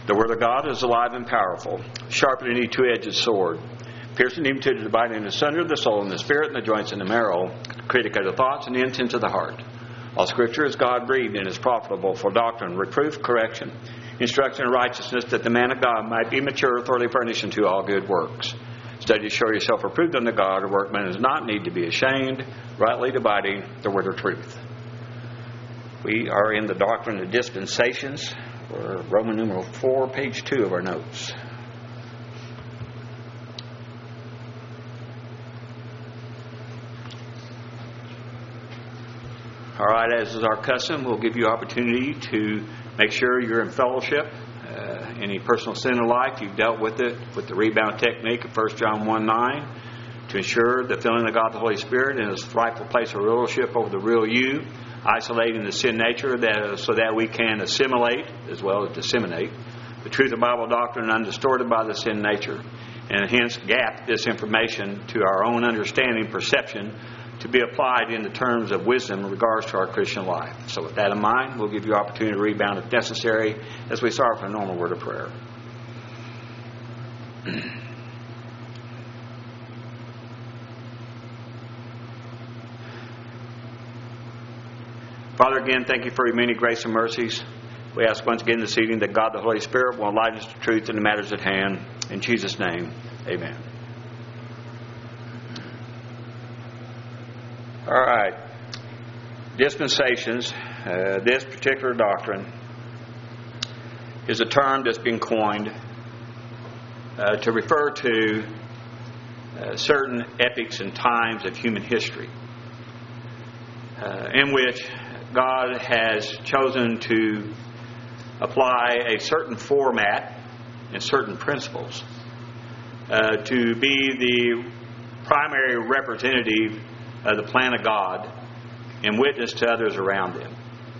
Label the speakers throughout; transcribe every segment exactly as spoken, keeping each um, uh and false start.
Speaker 1: The Word of God is alive and powerful, sharper than any two-edged sword, piercing even to the dividing asunder of the soul and the spirit and the joints and the marrow, critic of the thoughts and the intents of the heart. All Scripture is God-breathed and is profitable for doctrine, reproof, correction, instruction in righteousness, that the man of God might be mature, thoroughly furnished unto all good works. Study to show yourself approved unto God, a workman does not need to be ashamed, rightly dividing the word of truth. We are in the doctrine of dispensations, or Roman numeral four, page two of our notes. All right, as is our custom, we'll give you opportunity to make sure you're in fellowship. Uh, any personal sin in life, you've dealt with it with the rebound technique of First John one nine to ensure the filling of God the Holy Spirit in His rightful place of rulership over the real you, isolating the sin nature that, so that we can assimilate as well as disseminate the truth of Bible doctrine undistorted by the sin nature, and hence gap this information to our own understanding, perception, to be applied in the terms of wisdom in regards to our Christian life. So with that in mind, we'll give you opportunity to rebound if necessary as we start with a normal word of prayer. Father, again, thank you for your many grace and mercies. We ask once again this evening that God the Holy Spirit will enlighten us to truth in the matters at hand. In Jesus' name, amen. All right. Dispensations, uh, this particular doctrine, is a term that's been coined uh, to refer to uh, certain epochs and times of human history uh, in which God has chosen to apply a certain format and certain principles uh, to be the primary representative of the plan of God and witness to others around them.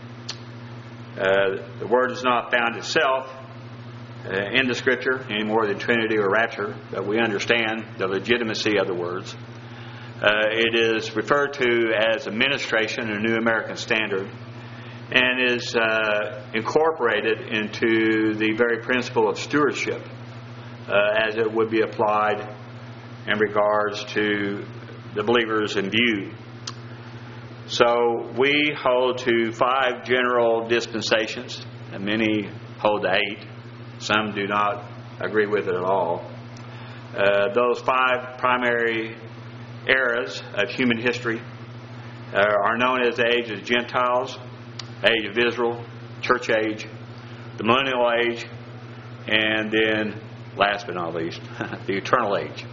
Speaker 1: Uh, the Word is not found itself uh, in the Scripture any more than Trinity or Rapture, but we understand the legitimacy of the words. Uh, it is referred to as administration, a New American Standard, and is uh, incorporated into the very principle of stewardship uh, as it would be applied in regards to the believers in view. So we hold to five general dispensations, and many hold to eight. Some do not agree with it at all. Uh, those five primary eras of human history uh, are known as the age of the Gentiles, age of Israel, church age, the millennial age, and then, last but not least, the eternal age.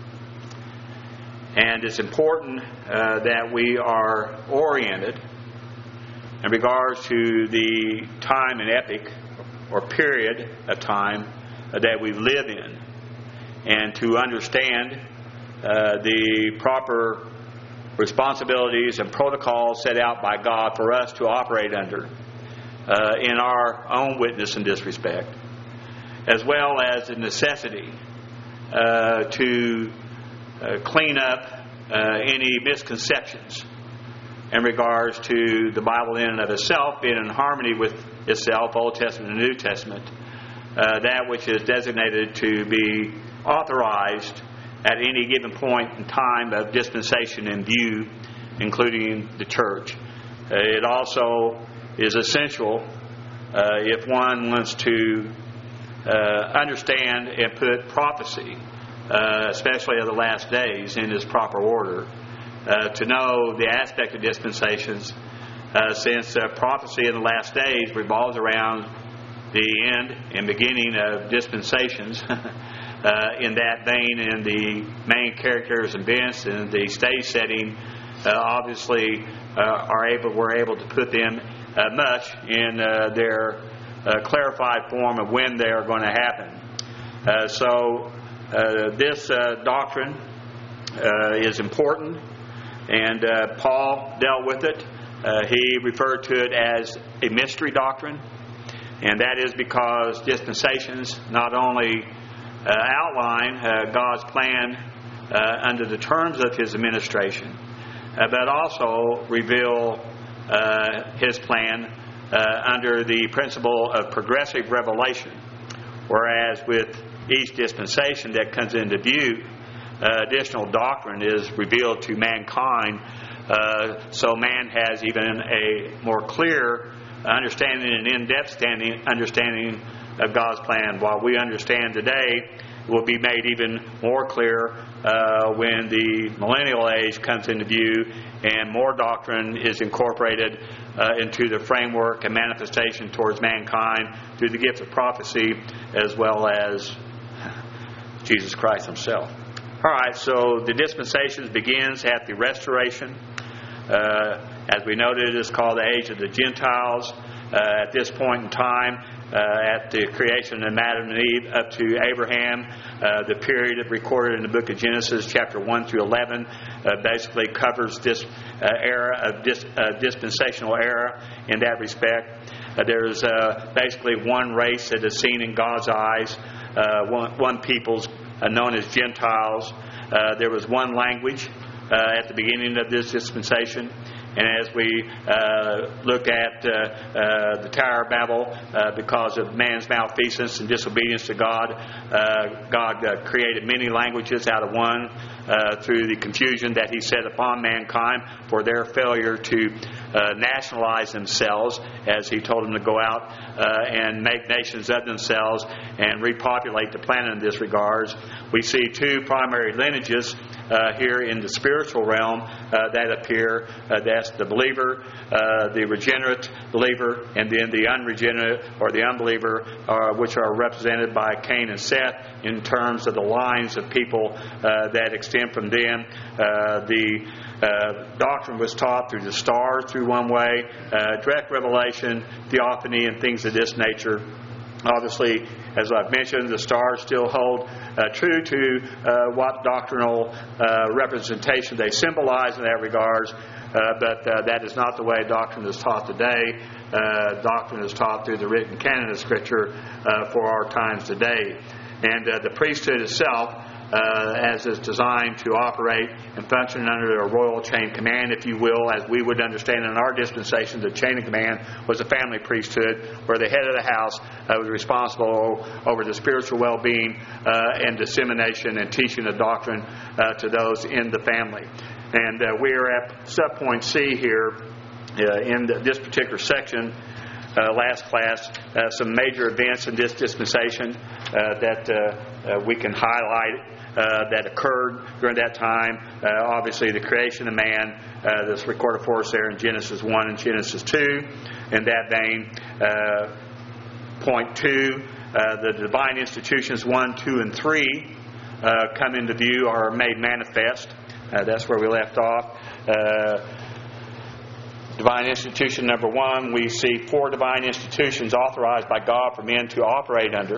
Speaker 1: And it's important uh, that we are oriented in regards to the time and epoch or period of time uh, that we live in, and to understand uh, the proper responsibilities and protocols set out by God for us to operate under uh, in our own witness in this respect, as well as the necessity uh, to Uh, clean up uh, any misconceptions in regards to the Bible in and of itself, being in harmony with itself, Old Testament and New Testament, uh, that which is designated to be authorized at any given point in time of dispensation in view, including the church. Uh, it also is essential uh, if one wants to uh, understand and put prophecy, Uh, especially of the last days, in its proper order, uh, to know the aspect of dispensations, uh, since uh, prophecy in the last days revolves around the end and beginning of dispensations. uh, in that vein, in the main characters and events and the stage setting, uh, obviously uh, are able we're able to put them uh, much in uh, their uh, clarified form of when they are going to happen. Uh, so. Uh, this uh, doctrine uh, is important, and uh, Paul dealt with it. Uh, he referred to it as a mystery doctrine, and that is because dispensations not only uh, outline uh, God's plan uh, under the terms of His administration, uh, but also reveal uh, His plan uh, under the principle of progressive revelation, whereas with each dispensation that comes into view, uh, additional doctrine is revealed to mankind, uh, so man has even a more clear understanding and in-depth standing, understanding of God's plan. While we understand today, will be made even more clear uh, when the millennial age comes into view and more doctrine is incorporated uh, into the framework and manifestation towards mankind through the gift of prophecy as well as Jesus Christ Himself. All right, so the dispensations begins at the restoration. Uh, as we noted, it's called the age of the Gentiles. Uh, at this point in time, Uh, at the creation of Adam and Eve up to Abraham, uh, the period recorded in the book of Genesis, chapter one through eleven, uh, basically covers this uh, era of dis, uh, dispensational era in that respect. Uh, there's uh, basically one race that is seen in God's eyes, uh, one, one people's uh, known as Gentiles. Uh, there was one language uh, at the beginning of this dispensation. And as we uh, looked at uh, uh, the Tower of Babel, uh, because of man's malfeasance and disobedience to God, uh, God uh, created many languages out of one uh, through the confusion that He set upon mankind for their failure to uh, nationalize themselves, as He told them to go out uh, and make nations of themselves and repopulate the planet in this regards. We see two primary lineages Uh, here in the spiritual realm uh, that appear. Uh, that's the believer, uh, the regenerate believer, and then the unregenerate or the unbeliever, uh, which are represented by Cain and Seth in terms of the lines of people uh, that extend from them. Uh, the uh, doctrine was taught through the stars, through one way, uh, direct revelation, theophany, and things of this nature. Obviously, as I've mentioned, the stars still hold uh, true to uh, what doctrinal uh, representation they symbolize in that regards, uh, but uh, that is not the way doctrine is taught today. Uh, doctrine is taught through the written canon of Scripture uh, for our times today. And uh, the priesthood itself, Uh, as is designed to operate and function under a royal chain of command, if you will, as we would understand in our dispensation, the chain of command was a family priesthood where the head of the house uh, was responsible over the spiritual well-being uh, and dissemination and teaching of doctrine uh, to those in the family. And uh, we are at subpoint C here uh, in the, this particular section. Uh, last class, uh, some major events in this dispensation uh, that uh, uh, we can highlight uh, that occurred during that time. Uh, obviously, the creation of man, uh, that's recorded for us there in Genesis one and Genesis two. In that vein, uh, point two, uh, the divine institutions one, two, and three uh, come into view or are made manifest. Uh, that's where we left off. Uh, Divine institution number one, we see four divine institutions authorized by God for men to operate under.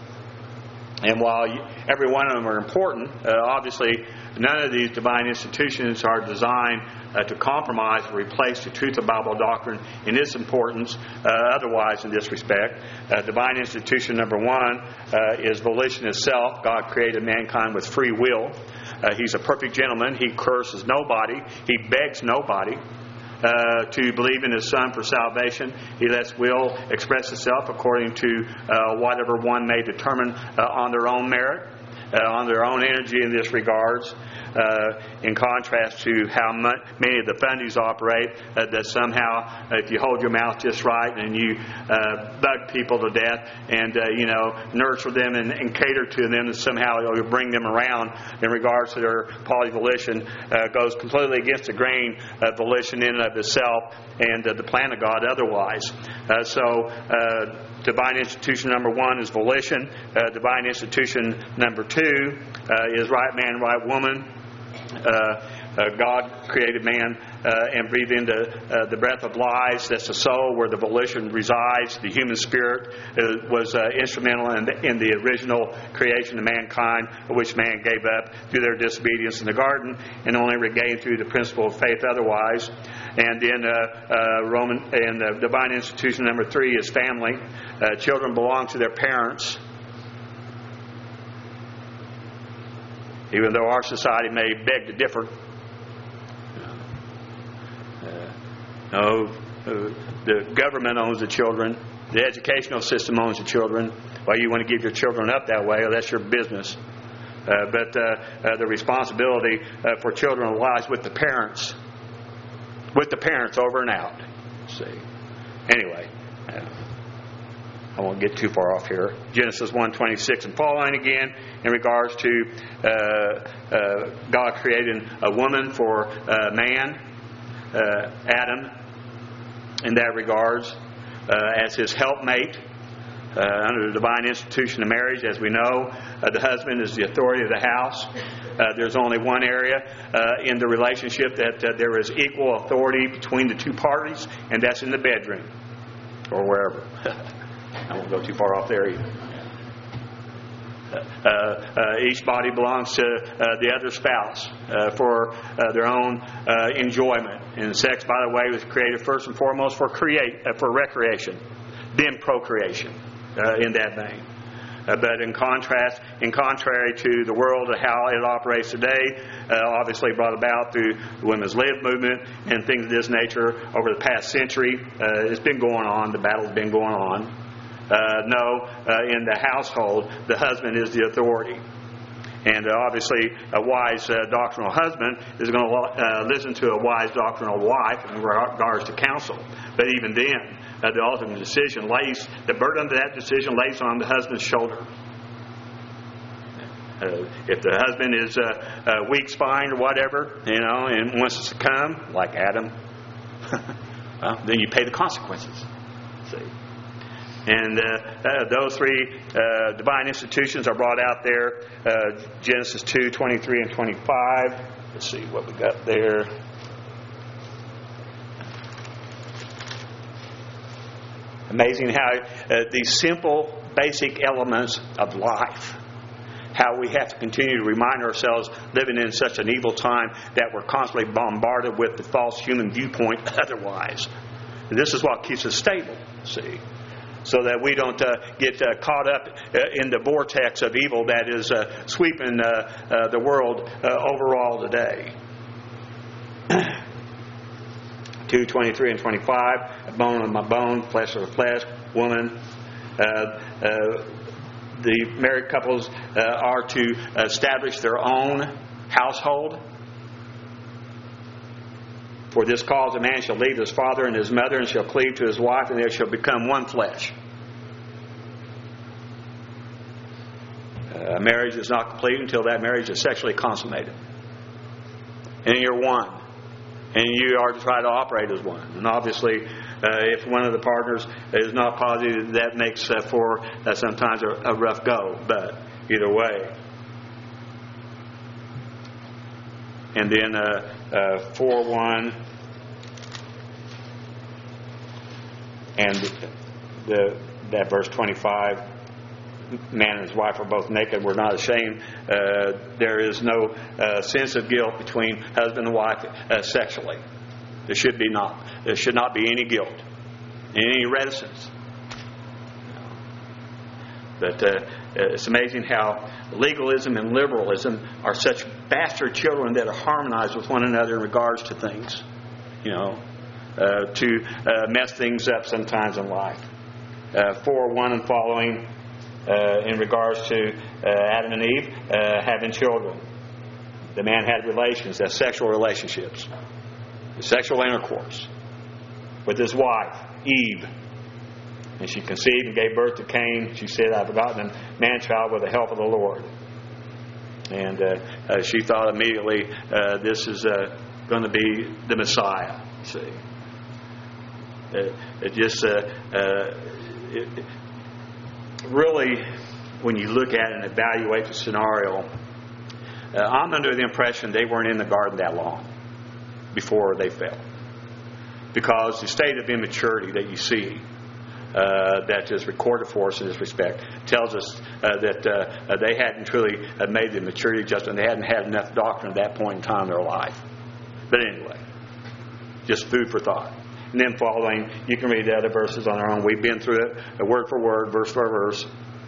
Speaker 1: And while every one of them are important, uh, obviously none of these divine institutions are designed uh, to compromise or replace the truth of Bible doctrine in its importance uh, otherwise in this respect. Uh, divine institution number one uh, is volition itself. God created mankind with free will. Uh, he's a perfect gentleman. He curses nobody. He begs nobody Uh, to believe in His Son for salvation. He lets will express itself according to uh, whatever one may determine uh, on their own merit, uh, on their own energy in this regards. Uh, in contrast to how much, many of the fundies operate, uh, that somehow uh, if you hold your mouth just right and you uh, bug people to death and uh, you know nurture them and, and cater to them, and somehow you'll bring them around in regards to their polyvolition, uh, goes completely against the grain of volition in and of itself and uh, the plan of God otherwise. Uh, so uh, divine institution number one is volition. Uh, divine institution number two uh, is right man, right woman. Uh, uh, God created man uh, and breathed into uh, the breath of life. That's the soul where the volition resides. The human spirit uh, was uh, instrumental in the, in the original creation of mankind, which man gave up through their disobedience in the garden and only regained through the principle of faith otherwise. And then uh, uh, Roman and uh, divine institution number three is family. Uh, children belong to their parents. Even though our society may beg to differ. Uh, no, uh, the government owns the children, the educational system owns the children. Well, you want to give your children up that way, well, that's your business. Uh, but uh, uh, the responsibility uh, for children lies with the parents. With the parents over and out. See. Anyway, uh, I won't get too far off here. Genesis one twenty-six and following again in regards to uh, uh, God creating a woman for uh, man, uh, Adam, in that regards, uh, as his helpmate. Uh, under the divine institution of marriage, as we know, uh, the husband is the authority of the house. Uh, there's only one area uh, in the relationship that uh, there is equal authority between the two parties, and that's in the bedroom or wherever. I won't go too far off there either. Uh, uh, each body belongs to uh, the other spouse uh, for uh, their own uh, enjoyment. And sex, by the way, was created first and foremost for create uh, for recreation, then procreation. Uh, in that vein. Uh, but in contrast, in contrary to the world and how it operates today, uh, obviously brought about through the women's lib movement and things of this nature over the past century, uh, it's been going on, the battle's been going on. Uh, no, uh, in the household, the husband is the authority. And uh, obviously, a wise uh, doctrinal husband is going to uh, listen to a wise doctrinal wife in regards to counsel. But even then, Uh, the ultimate decision lays, the burden of that decision lays on the husband's shoulder. Uh, if the husband is uh, uh, weak-spined or whatever, you know, and wants to succumb, like Adam, well, then you pay the consequences. See, and uh, uh, those three uh, divine institutions are brought out there. Uh, Genesis two twenty-three and twenty-five. Let's see what we got there. Amazing how uh, these simple, basic elements of life, how we have to continue to remind ourselves, living in such an evil time, that we're constantly bombarded with the false human viewpoint otherwise. And this is what keeps us stable, see, so that we don't uh, get uh, caught up uh, in the vortex of evil that is uh, sweeping uh, uh, the world uh, overall today. two twenty-three and twenty-five, bone of my bone, flesh of the flesh, woman. Uh, uh, the married couples uh, are to establish their own household. For this cause a man shall leave his father and his mother and shall cleave to his wife, and they shall become one flesh. Uh, marriage is not complete until that marriage is sexually consummated. And you're one. And you are to try to operate as one. And obviously, uh, if one of the partners is not positive, that makes uh, for uh, sometimes a, a rough go. But either way. And then uh, uh, four one. And the that verse twenty-five. Man and his wife are both naked. We're not ashamed. Uh, there is no uh, sense of guilt between husband and wife uh, sexually. There should be not. There should not be any guilt, any reticence. But uh, it's amazing how legalism and liberalism are such bastard children that are harmonized with one another in regards to things. You know, uh, to uh, mess things up sometimes in life. Uh, four one and following. Uh, in regards to uh, Adam and Eve uh, having children. The man had relations, that's sexual relationships, sexual intercourse with his wife, Eve. And she conceived and gave birth to Cain. She said, I've begotten a man-child with the help of the Lord. And uh, uh, she thought immediately, uh, this is uh, going to be the Messiah. See, it, it just uh, uh, it, really, when you look at it and evaluate the scenario, uh, I'm under the impression they weren't in the garden that long before they fell. Because the state of immaturity that you see, uh, that is recorded for us in this respect, tells us uh, that uh, they hadn't truly uh, made the maturity adjustment. They hadn't had enough doctrine at that point in time in their life. But anyway, just food for thought. And then following, you can read the other verses on our own. We've been through it, word for word, verse for verse,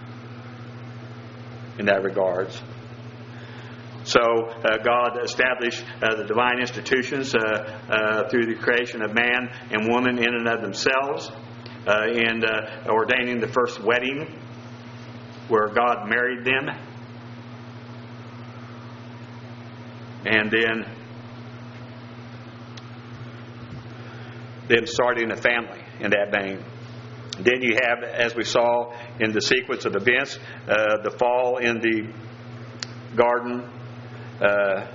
Speaker 1: in that regards. So uh, God established uh, the divine institutions uh, uh, through the creation of man and woman in and of themselves. uh, in uh, ordaining the first wedding where God married them. And then them starting a family in that vein. Then you have, as we saw in the sequence of events, uh, the fall in the garden uh,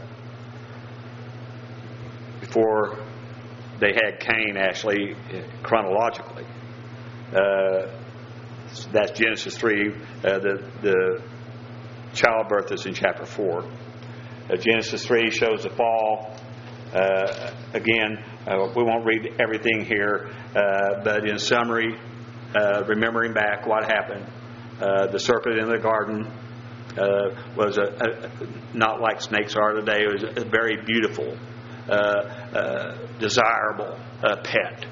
Speaker 1: before they had Cain, actually, chronologically. Uh, that's Genesis three. Uh, the, the childbirth is in chapter four. Uh, Genesis three shows the fall. Uh, again, uh, we won't read everything here, uh, but in summary, uh, remembering back what happened, uh, the serpent in the garden uh, was a, a, not like snakes are today. It was a very beautiful, uh, uh, desirable uh, pet.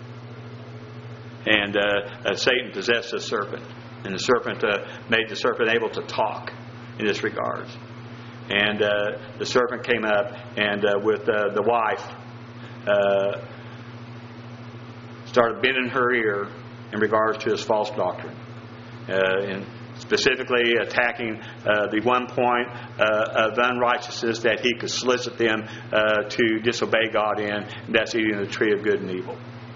Speaker 1: And uh, uh, Satan possessed the serpent, and the serpent uh, made the serpent able to talk in this regards. And uh, the serpent came up and uh, with uh, the wife uh, started bending her ear in regards to his false doctrine, uh, and specifically attacking uh, the one point uh, of unrighteousness that he could solicit them uh, to disobey God in, and that's eating the tree of good and evil.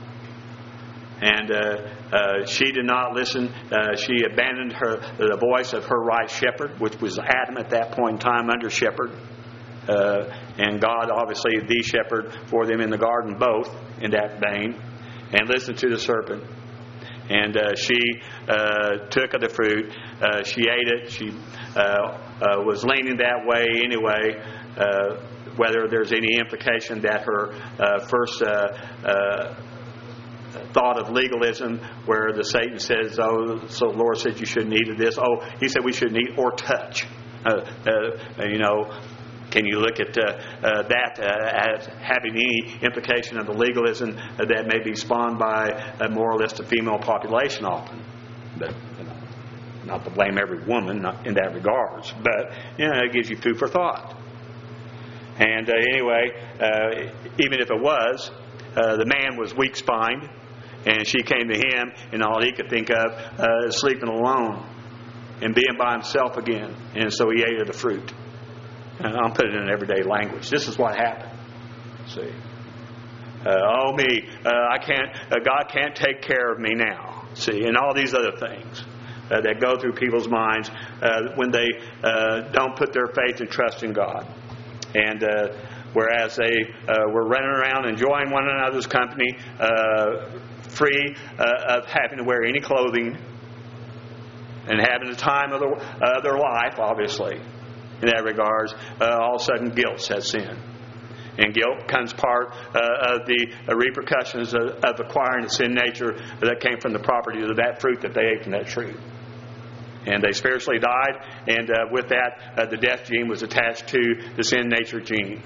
Speaker 1: And uh, uh, she did not listen. Uh, she abandoned her the voice of her right shepherd, which was Adam at that point in time, under shepherd. Uh, and God, obviously, the shepherd for them in the garden, both in that vein, and listened to the serpent. And uh, she uh, took of the fruit. Uh, she ate it. She uh, uh, was leaning that way anyway. Uh, whether there's any implication that her uh, first uh, uh, thought of legalism, where the Satan says, "Oh, so the Lord said you shouldn't eat of this." Oh, He said we shouldn't eat or touch. Uh, uh, you know, can you look at uh, uh, that uh, as having any implication of the legalism uh, that may be spawned by uh, more or less the female population often? But you know, not to blame every woman not in that regards, but you know, it gives you food for thought. And uh, anyway, uh, even if it was, uh, the man was weak-spined. And she came to him, and all he could think of uh, is sleeping alone and being by himself again. And so he ate of the fruit. And I'm putting it in everyday language. This is what happened. See, uh, oh me, uh, I can't. Uh, God can't take care of me now. See, and all these other things uh, that go through people's minds uh, when they uh, don't put their faith and trust in God. And uh, whereas they uh, were running around enjoying one another's company. Uh, free uh, of having to wear any clothing and having the time of, the, uh, their life, obviously, in that regards, uh, all of a sudden guilt sets in. And guilt comes part uh, of the uh, repercussions of, of acquiring the sin nature that came from the property of that fruit that they ate from that tree. And they spiritually died, and uh, with that, uh, the death gene was attached to the sin nature gene.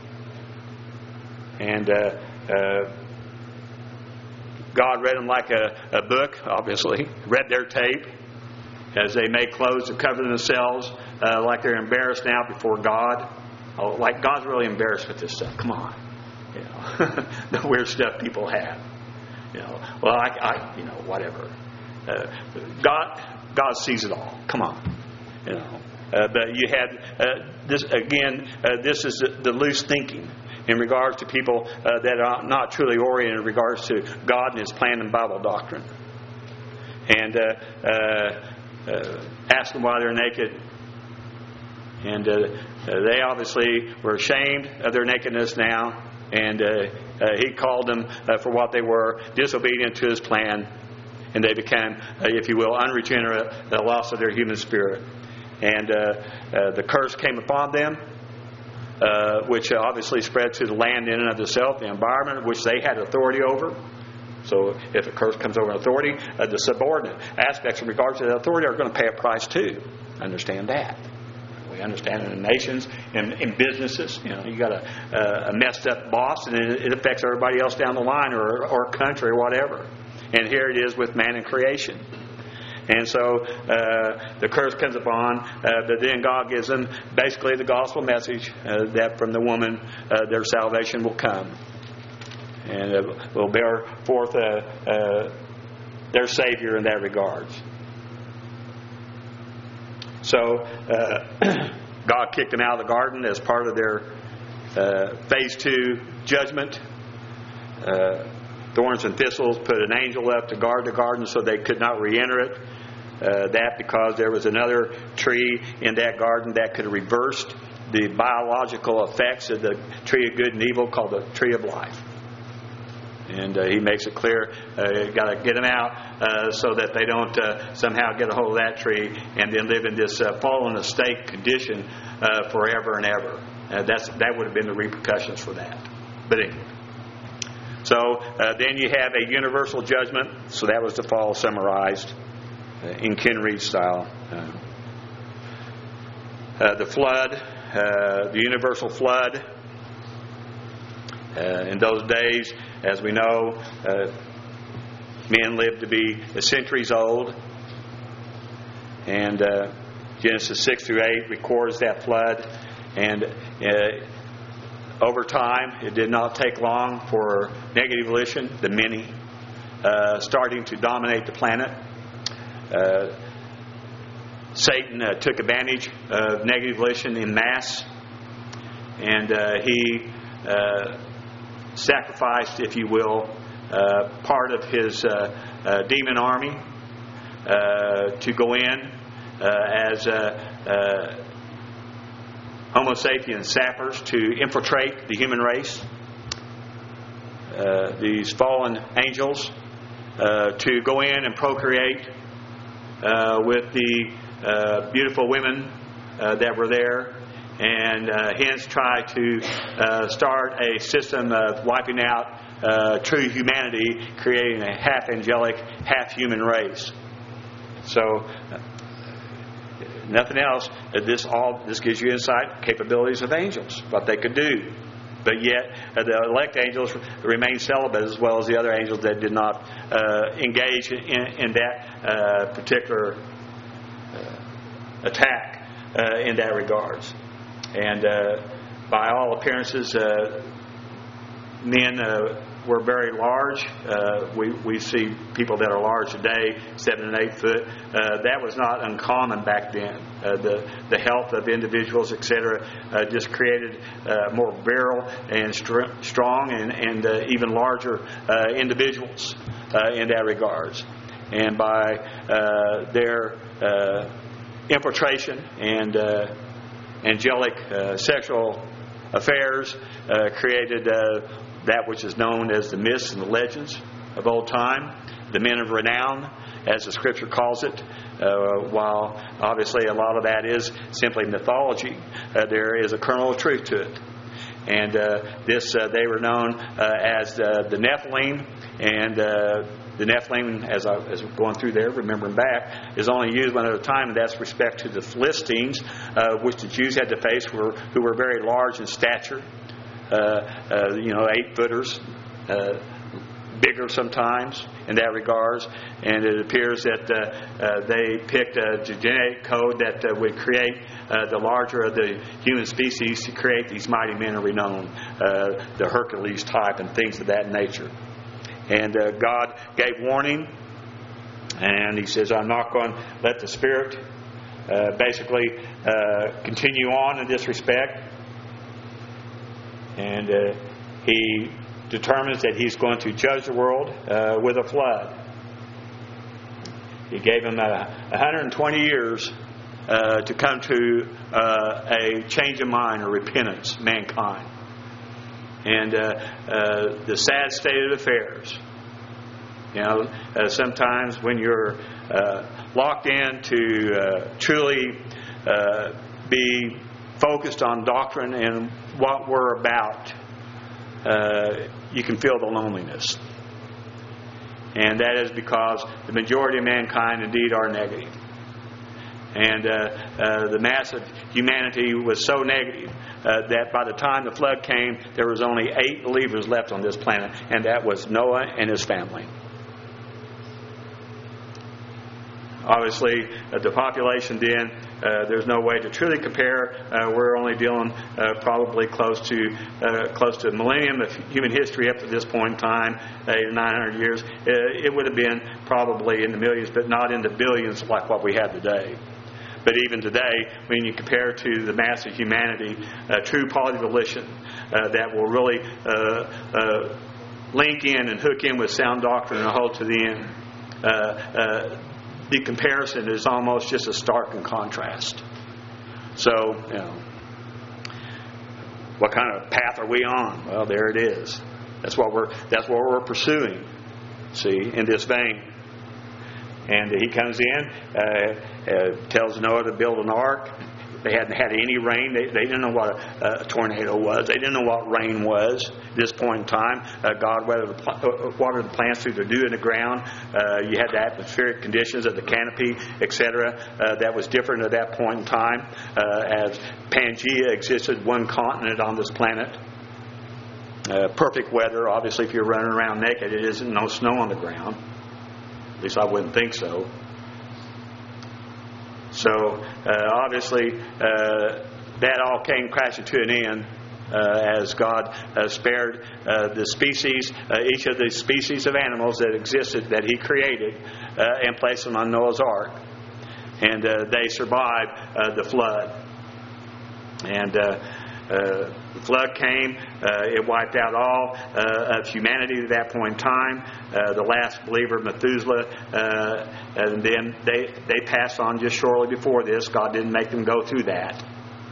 Speaker 1: And uh, uh, God read them like a, a book, obviously. Read their tape as they make clothes to cover themselves uh, like they're embarrassed now before God. Oh, like God's really embarrassed with this stuff. Come on. You know, the weird stuff people have. You know, well, I, I you know, whatever. Uh, God, God sees it all. Come on. You know, uh, but you had uh, this again. Uh, this is the, the loose thinking in regards to people uh, that are not truly oriented in regards to God and His plan and Bible doctrine. And uh, uh, uh, ask them why they're naked. And uh, uh, they obviously were ashamed of their nakedness now. And uh, uh, He called them uh, for what they were, disobedient to His plan. And they became, uh, if you will, unregenerate, the loss of their human spirit. And uh, uh, the curse came upon them. Uh, which obviously spread to the land in and of itself, the environment which they had authority over. So if a curse comes over authority, uh, the subordinate aspects in regards to the authority are going to pay a price too. Understand that. We understand in the nations, in, in businesses, you know, you got a, a messed up boss, and it, it affects everybody else down the line, or, or country, or whatever. And here it is with man and creation. And so uh, the curse comes upon, uh, but then God gives them basically the gospel message uh, that from the woman uh, their salvation will come. And uh, will bear forth uh, uh, their Savior in that regards. So uh, God kicked them out of the garden as part of their uh, phase two judgment. Uh, thorns and thistles put an angel up to guard the garden so they could not re-enter it. Uh, that because there was another tree in that garden that could have reversed the biological effects of the tree of good and evil called the tree of life. And uh, he makes it clear, uh, you got to get them out uh, so that they don't uh, somehow get a hold of that tree and then live in this uh, fallen estate condition uh, forever and ever. Uh, that's that would have been the repercussions for that. But anyway. So uh, then you have a universal judgment. So that was the fall summarized uh, in Ken Reed style. Uh, uh, the flood, uh, the universal flood. Uh, in those days, as we know, uh, men lived to be centuries old. And uh, Genesis six through eight records that flood. And uh, over time, it did not take long for negative volition, the many, uh, starting to dominate the planet. Uh, Satan uh, took advantage of negative volition in mass. And uh, he uh, sacrificed, if you will, uh, part of his uh, uh, demon army uh, to go in uh, as uh, uh, Homo sapiens sappers to infiltrate the human race. Uh, these fallen angels uh, to go in and procreate uh, with the uh, beautiful women uh, that were there. And uh, hence try to uh, start a system of wiping out uh, true humanity, creating a half angelic, half human race. So, uh, nothing else. This all this gives you insight, capabilities of angels, what they could do. But yet, uh, the elect angels remain celibate, as well as the other angels that did not uh, engage in, in that uh, particular uh, attack uh, in that regards. And uh, by all appearances, uh, men uh, were very large. Uh, we, we see people that are large today, seven and eight foot. Uh, that was not uncommon back then. Uh, the, the health of individuals, et cetera, uh, just created uh, more virile and str- strong and, and uh, even larger uh, individuals uh, in that regards. And by uh, their uh, infiltration and uh, angelic uh, sexual affairs uh, created uh, that which is known as the myths and the legends of old time, the men of renown, as the Scripture calls it. Uh, while obviously a lot of that is simply mythology, uh, there is a kernel of truth to it. And uh, this, uh, they were known uh, as uh, the Nephilim, and uh, the Nephilim, as I as we're going through there, remembering back, is only used one at a time, and that's respect to the Philistines, uh, which the Jews had to face, were, who were very large in stature, uh, uh, you know, eight footers, uh, bigger sometimes in that regards. And it appears that uh, uh, they picked a genetic code that uh, would create uh, the larger of the human species to create these mighty men of renown, uh, the Hercules type and things of that nature. And uh, God gave warning, and He says, I'm not going to let the Spirit uh, basically uh, continue on in this respect. And uh, He determines that He's going to judge the world uh, with a flood. He gave him uh, one hundred twenty years uh, to come to uh, a change of mind or repentance, mankind. And uh, uh, the sad state of affairs. You know, uh, sometimes when you're uh, locked in to uh, truly uh, be focused on doctrine and what we're about, uh, you can feel the loneliness. And that is because the majority of mankind indeed are negative. And uh, uh, the mass of humanity was so negative uh, that by the time the flood came, there was only eight believers left on this planet, and that was Noah and his family. Obviously, uh, the population then, uh, there's no way to truly compare. Uh, we're only dealing uh, probably close to uh, close to a millennium of human history up to this point in time, eight or nine hundred years. Uh, it would have been probably in the millions, but not in the billions like what we have today. But even today, when you compare to the mass of humanity, uh, true polyvolition uh, that will really uh, uh, link in and hook in with sound doctrine and hold to the end. Uh, uh, the comparison is almost just a stark in contrast. So, you know, what kind of path are we on? Well, there it is. That's what we're that's what we're pursuing. See, in this vein. And he comes in, uh, uh, tells Noah to build an ark. They hadn't had any rain. They, they didn't know what a, a tornado was. They didn't know what rain was at this point in time. Uh, God watered the, pl- watered the plants through the dew in the ground. Uh, you had the atmospheric conditions of the canopy, et cetera. Uh, that was different at that point in time. Uh, as Pangea existed, one continent on this planet. Uh, perfect weather. Obviously, if you're running around naked, it isn't no snow on the ground. At least I wouldn't think so. So, uh, obviously, uh, that all came crashing to an end uh, as God uh, spared uh, the species, uh, each of the species of animals that existed, that He created, uh, and placed them on Noah's Ark. And uh, they survived uh, the flood. And uh, uh, the flood came, uh, it wiped out all uh, of humanity at that point in time. Uh, the last believer, Methuselah, uh, and then they, they passed on just shortly before this. God didn't make them go through that.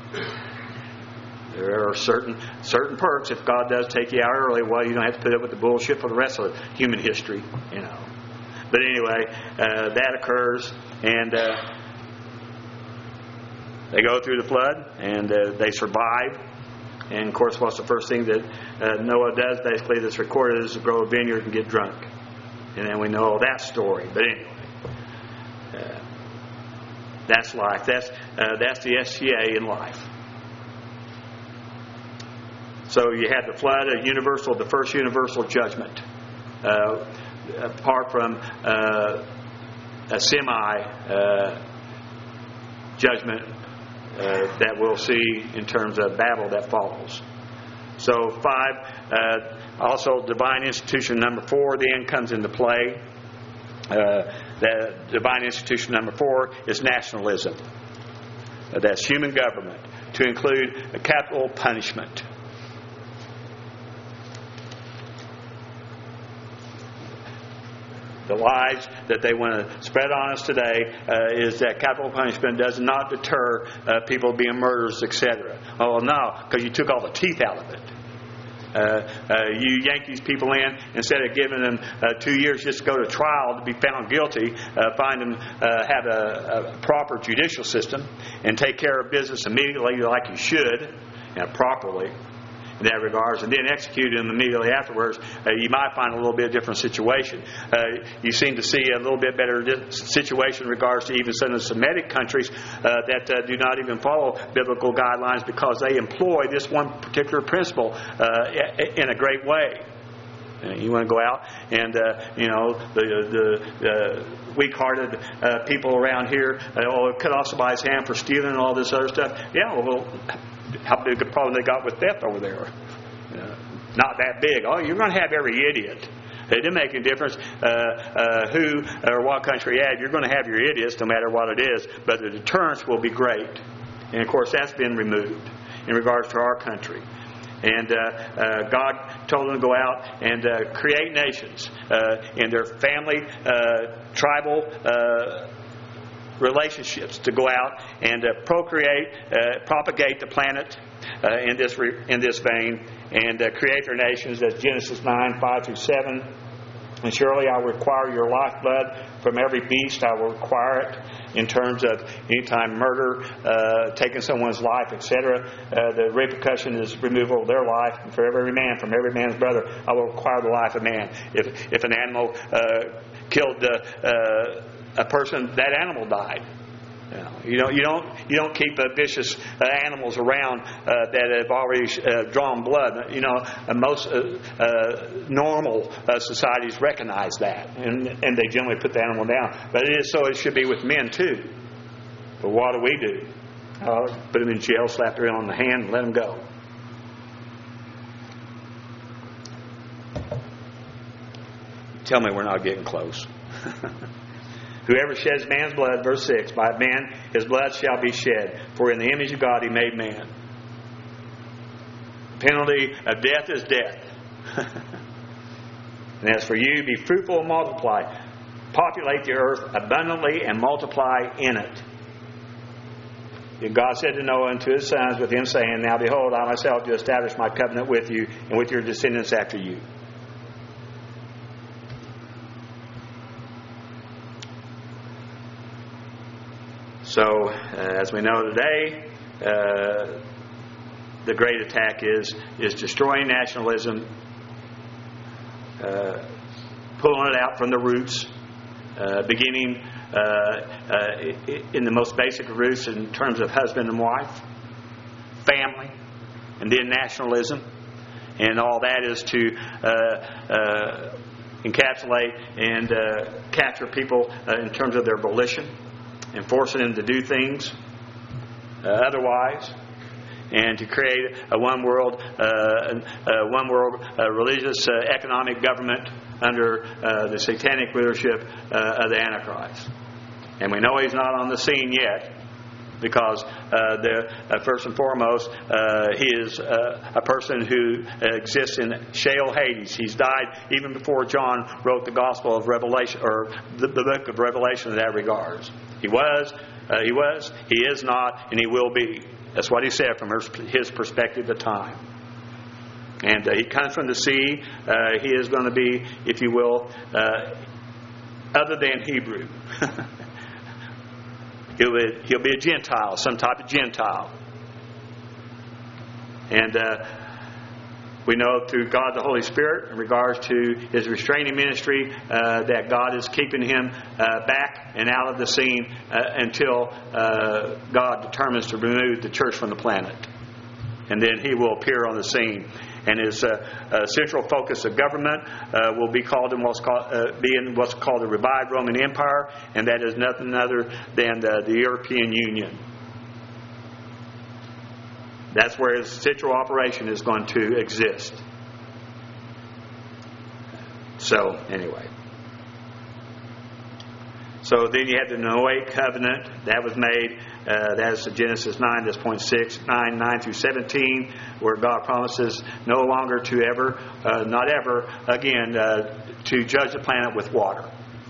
Speaker 1: There are certain certain perks. If God does take you out early, well, you don't have to put up with the bullshit for the rest of human history, you know. But anyway, uh, that occurs, and uh, they go through the flood, and uh, they survive. And, of course, what's the first thing that uh, Noah does, basically, that's recorded, is to grow a vineyard and get drunk. And then we know that story. But anyway, uh, that's life. That's uh, that's the S T A in life. So you had the flood, a universal, the first universal judgment. Uh, apart from uh, a semi uh, judgment Uh, that we'll see in terms of Babel that follows. So five, uh, also divine institution number four then comes into play. Uh, the divine institution number four is nationalism. Uh, that's human government, to include a capital punishment. The lies that they want to spread on us today uh, is that capital punishment does not deter uh, people being murderers, et cetera. Oh, no, because you took all the teeth out of it. Uh, uh, you yank these people in, instead of giving them uh, two years just to go to trial to be found guilty, uh, find them, uh, have a, a proper judicial system and take care of business immediately like you should, and properly. In that regards, and then execute them immediately afterwards, uh, you might find a little bit different situation. Uh, you seem to see a little bit better di- situation in regards to even some of the Semitic countries uh, that uh, do not even follow biblical guidelines, because they employ this one particular principle uh, in a great way. Uh, you want to go out and, uh, you know, the, the, the weak-hearted uh, people around here, uh, oh, cut off somebody's hand for stealing and all this other stuff. Yeah, well, how big a problem they got with theft over there? Uh, not that big. Oh, you're going to have every idiot. It didn't make any difference uh, uh, who or what country you have. You're going to have your idiots no matter what it is. But the deterrence will be great. And, of course, that's been removed in regards to our country. And uh, uh, God told them to go out and uh, create nations uh, in their family, uh, tribal uh relationships, to go out and uh, procreate, uh, propagate the planet uh, in this re- in this vein, and uh, create their nations. That's Genesis nine, five through seven. And surely I will require your lifeblood from every beast. I will require it in terms of anytime murder, uh, taking someone's life, et cetera. Uh, the repercussion is removal of their life. And for every man, from every man's brother, I will require the life of man. If if an animal uh, killed uh, uh, a person, that animal died. You know, you don't you don't you don't keep uh, vicious uh, animals around uh, that have already uh, drawn blood. You know, uh, most uh, uh, normal uh, societies recognize that, and and they generally put the animal down. But it is so. It should be with men too. But what do we do? Uh, put them in jail, slap them on the hand, and let them go. Tell me we're not getting close. Whoever sheds man's blood, verse six, by man his blood shall be shed, for in the image of God he made man. The penalty of death is death. And as for you, be fruitful and multiply. Populate the earth abundantly and multiply in it. And God said to Noah and to his sons with him, saying, Now behold, I myself do establish my covenant with you and with your descendants after you. So, uh, as we know today, uh, the great attack is is destroying nationalism, uh, pulling it out from the roots, uh, beginning uh, uh, in the most basic of roots in terms of husband and wife, family, and then nationalism. And all that is to uh, uh, encapsulate and uh, capture people uh, in terms of their volition, and forcing them to do things uh, otherwise, and to create a one world, uh, a one world uh, religious, uh, economic government under uh, the satanic leadership uh, of the Antichrist. And we know he's not on the scene yet, because uh, the, uh, first and foremost, uh, he is uh, a person who exists in Sheol Hades. He's died even before John wrote the Gospel of Revelation, or the, the book of Revelation in that regards. He was, uh, he was, he is not, and he will be. That's what he said from his perspective at the time. And uh, he comes from the sea. Uh, he is going to be, if you will, uh, other than Hebrew. he'll, be, he'll be a Gentile, some type of Gentile. And uh, we know through God the Holy Spirit, in regards to his restraining ministry, uh, that God is keeping him uh, back and out of the scene uh, until uh, God determines to remove the church from the planet. And then he will appear on the scene. And his uh, uh, central focus of government uh, will be called in what's called uh, be in what's called the revived Roman Empire, and that is nothing other than the, the European Union. That's where his central operation is going to exist. So, anyway. So then you had the Noahic covenant. That was made. Uh, that's Genesis nine, that's point six, nine, nine through seventeen, where God promises no longer to ever, uh, not ever, again, uh, to judge the planet with water.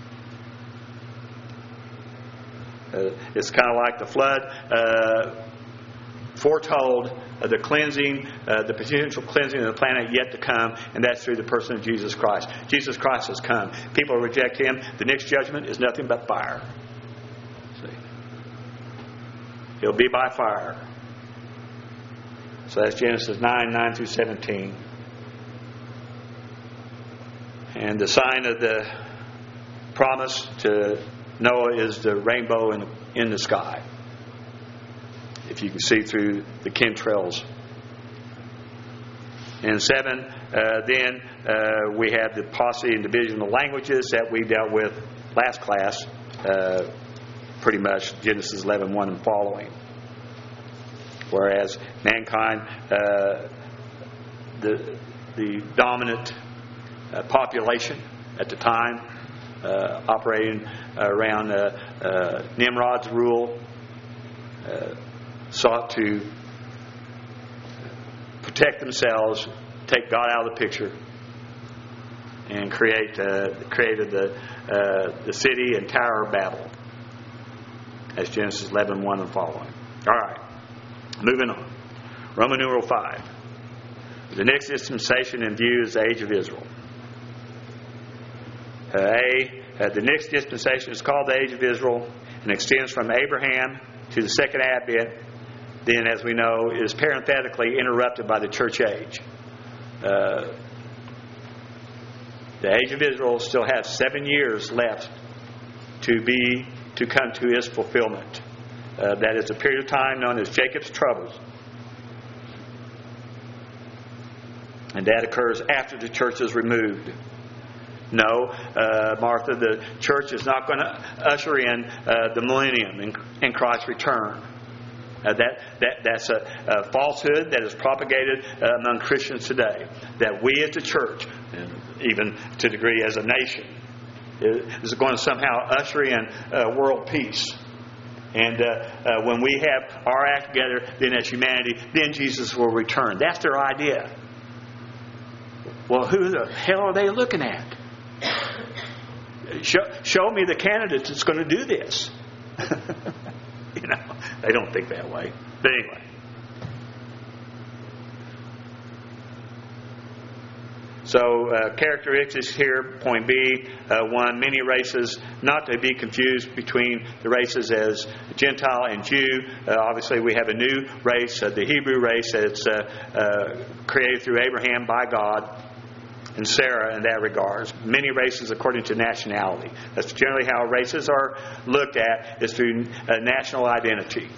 Speaker 1: Uh, it's kind of like the flood. Uh, foretold uh, the cleansing, uh, the potential cleansing of the planet yet to come, and that's through the person of Jesus Christ. Jesus Christ has come. People reject him. The next judgment is nothing but fire. See? He'll be by fire. So that's Genesis nine, nine through seventeen. And the sign of the promise to Noah is the rainbow in, in the sky. If you can see through the chemtrails. And seven, uh, then uh, we have the paucity and division of languages that we dealt with last class, uh, pretty much Genesis eleven, one and following. Whereas mankind, uh, the the dominant uh, population at the time, uh, operating around uh, uh, Nimrod's rule, uh, sought to protect themselves, take God out of the picture, and create uh, created the uh, the city and Tower of Babel. That's Genesis eleven, one and following. All right, moving on. Roman numeral five. The next dispensation in view is the age of Israel. Uh, A. Uh, the next dispensation is called the age of Israel and extends from Abraham to the second advent. Then, as we know, is parenthetically interrupted by the church age. Uh, the age of Israel still has seven years left to be to come to its fulfillment. Uh, that is a period of time known as Jacob's troubles. And that occurs after the church is removed. No, uh, Martha, the church is not going to usher in uh, the millennium in, in Christ's return. Uh, that, that That's a, a falsehood that is propagated uh, among Christians today. That we as a church, and even to a degree as a nation, is going to somehow usher in uh, world peace. And uh, uh, when we have our act together, then as humanity, then Jesus will return. That's their idea. Well, who the hell are they looking at? Show, show me the candidate that's going to do this. You know, they don't think that way. But anyway. So, uh, characteristics here, point B, uh, one, many races, not to be confused between the races as Gentile and Jew. Uh, obviously, we have a new race, uh, the Hebrew race, that's uh, uh, created through Abraham by God and Sarah in that regards. Many races according to nationality. That's generally how races are looked at, is through uh, national identity.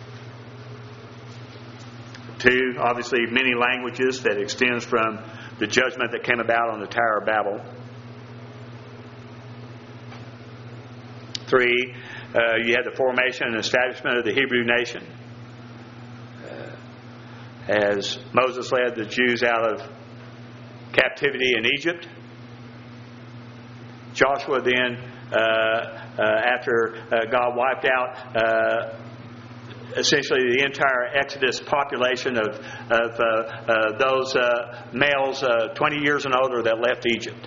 Speaker 1: Two, obviously, many languages that extends from the judgment that came about on the Tower of Babel. Three, uh, you had the formation and establishment of the Hebrew nation. Uh, as Moses led the Jews out of captivity in Egypt. Joshua then, uh, uh, after uh, God wiped out uh, essentially the entire Exodus population of, of uh, uh, those uh, males uh, twenty years and older that left Egypt.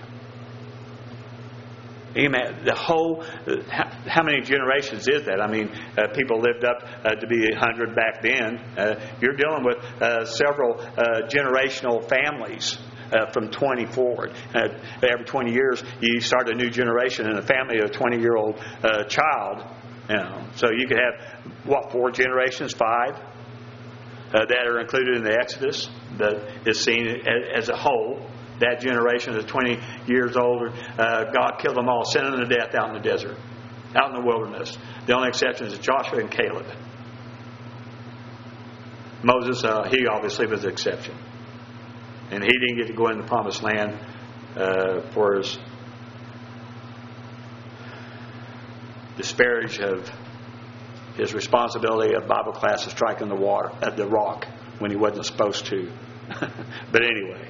Speaker 1: Amen. The whole, how, how many generations is that? I mean, uh, people lived up uh, to be a hundred back then. Uh, you're dealing with uh, several uh, generational families. Uh, from twenty forward. Uh, every twenty years, you start a new generation in a family of a twenty-year-old uh, child. You know, so you could have, what, four generations, five, uh, that are included in the Exodus, that is seen as, as a whole. That generation is twenty years older. Uh, God killed them all, sent them to death out in the desert, out in the wilderness. The only exception is Joshua and Caleb. Moses, uh, he obviously was the exception. And he didn't get to go in the promised land uh, for his disparage of his responsibility of Bible class of striking the water at the rock when he wasn't supposed to. But anyway.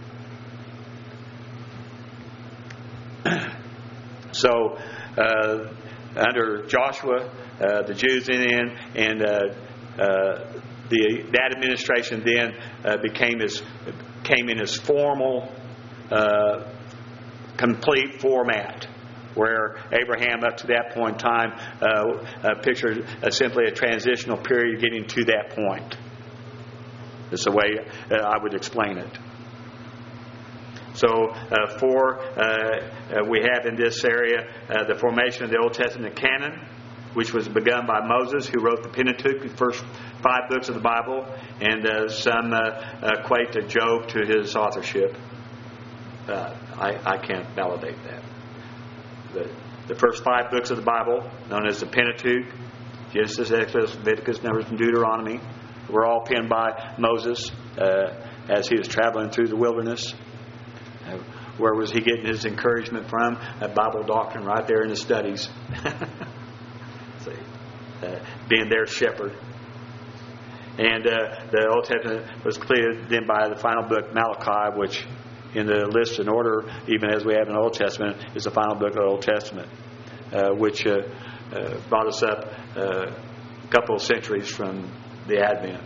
Speaker 1: So uh, under Joshua, uh, the Jews in and uh, uh, the that administration then uh, became his. came in his formal, uh, complete format, where Abraham, up to that point in time, uh, uh, pictured uh, simply a transitional period getting to that point. That's the way uh, I would explain it. So, uh, four, uh, uh, we have in this area uh, the formation of the Old Testament canon, which was begun by Moses, who wrote the Pentateuch, the first five books of the Bible, and uh, some uh, equate to Job to his authorship. Uh, I, I can't validate that. The, the first five books of the Bible, known as the Pentateuch, Genesis, Exodus, Leviticus, Numbers, and Deuteronomy, were all penned by Moses uh, as he was traveling through the wilderness. Uh, where was he getting his encouragement from? A Bible doctrine right there in the studies. See, uh, being their shepherd. And uh, the Old Testament was completed then by the final book, Malachi, which in the list and order, even as we have in the Old Testament, is the final book of the Old Testament, uh, which uh, uh, brought us up uh, a couple of centuries from the Advent.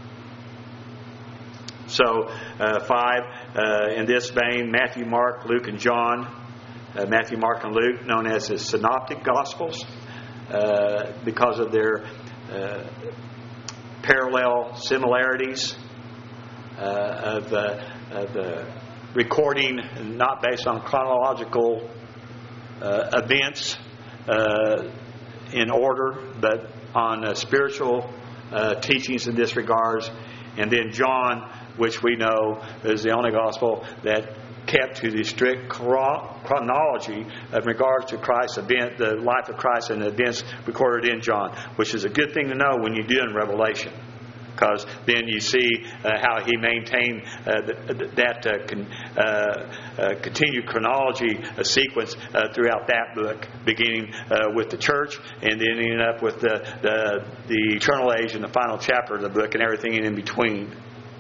Speaker 1: So, uh, five, uh, in this vein, Matthew, Mark, Luke, and John, uh, Matthew, Mark, and Luke, known as the Synoptic Gospels, uh, because of their uh, parallel similarities uh, of, uh, of uh, recording, not based on chronological uh, events uh, in order, but on uh, spiritual uh, teachings in this regards. And then John, which we know is the only gospel that kept to the strict chronology in regards to Christ's event, the life of Christ and the events recorded in John, which is a good thing to know when you do in Revelation. Because then you see uh, how he maintained uh, th- that uh, con- uh, uh, continued chronology uh, sequence uh, throughout that book, beginning uh, with the church and then ending up with the, the the eternal age in the final chapter of the book and everything in between.